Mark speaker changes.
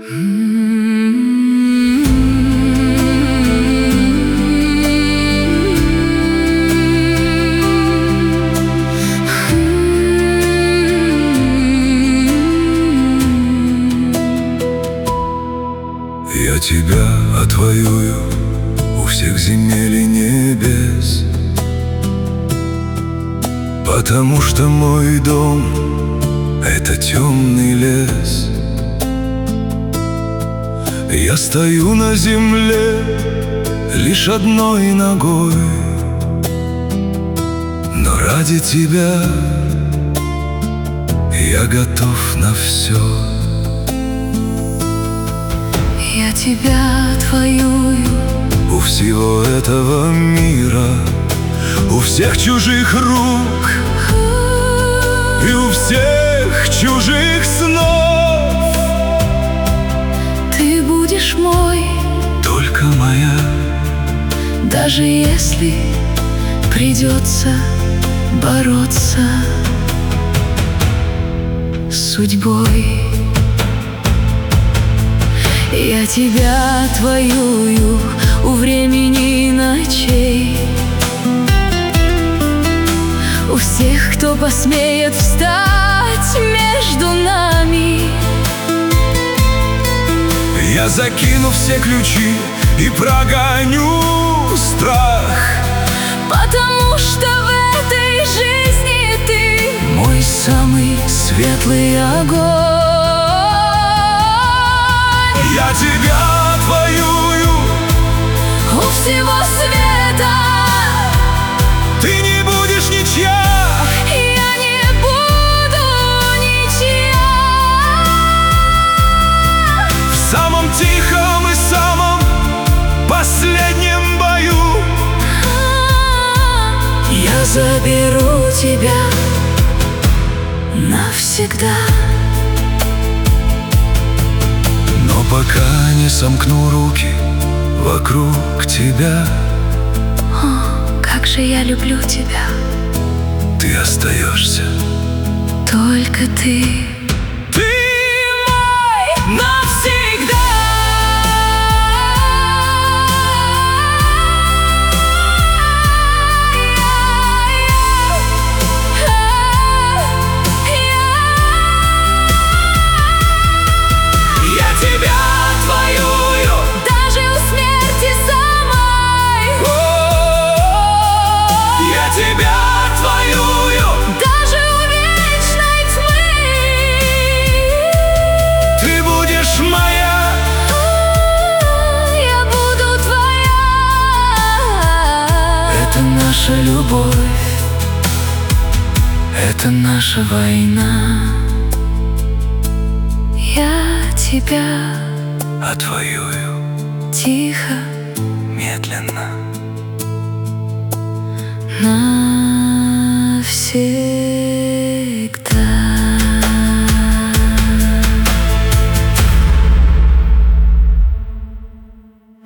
Speaker 1: Я тебя отвоюю у всех земель и небес, потому что мой дом — это темный лес. Я стою на земле лишь одной ногой, но ради тебя я готов на все.
Speaker 2: Я тебя отвоюю
Speaker 1: у всего этого мира, у всех чужих рук и у всех чужих снов.
Speaker 2: Ты будешь мой,
Speaker 1: только моя,
Speaker 2: даже если придется бороться с судьбой. Я тебя отвоюю у времени и ночей, у всех, кто посмеет встать между нами.
Speaker 1: Я закину все ключи и прогоню страх,
Speaker 2: потому что в этой жизни ты
Speaker 1: мой самый
Speaker 2: светлый огонь.
Speaker 1: Я тебя отвоюю
Speaker 2: у всего света.
Speaker 1: Ты не будешь ничья,
Speaker 2: Я не буду ничья.
Speaker 1: в самом тихом и самом последнем бою
Speaker 2: Я заберу тебя навсегда.
Speaker 1: но пока не сомкну руки вокруг тебя,
Speaker 2: О, как же я люблю тебя.
Speaker 1: ты остаешься.
Speaker 2: Только ты.
Speaker 1: Ты мой
Speaker 2: Навсегда.
Speaker 1: Я тебя отвоюю
Speaker 2: Даже у смерти самой.
Speaker 1: Я тебя отвоюю.
Speaker 2: Даже у вечной тьмы.
Speaker 1: Ты будешь моя,
Speaker 2: Я буду твоя.
Speaker 1: это наша любовь, это наша война.
Speaker 2: Я тебя
Speaker 1: Отвоюю
Speaker 2: тихо
Speaker 1: медленно.
Speaker 2: навсегда.